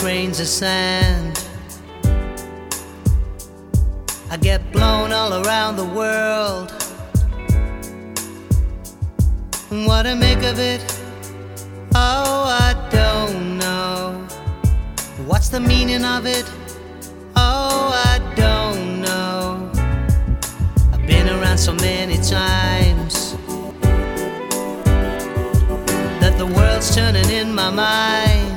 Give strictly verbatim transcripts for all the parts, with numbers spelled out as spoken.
grains of sand. I get blown all around the world. What to make of it? Oh, I don't know. What's the meaning of it? Oh, I don't know. I've been around so many times that the world's turning in my mind.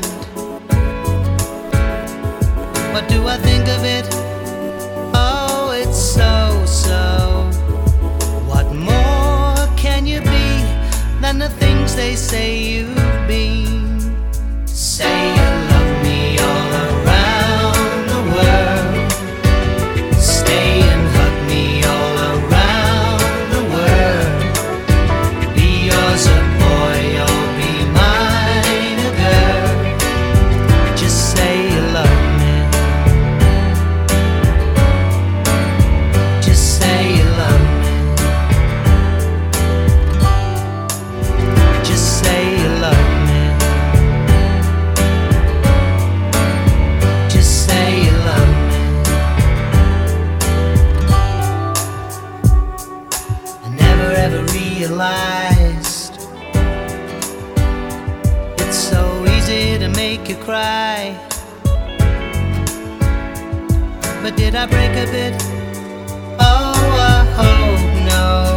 What do I think of it? Oh, it's so, so. What more can you be than the things they say you've been? Say you love me all around the world. Stay and hug me all around the world. Be yours a boy, or be mine a girl. Just say you love me. Just say you love me. Just say you love me. Just say you love me. I never ever realized it's so easy to make you cry. But did I break a bit? Oh, I hope no.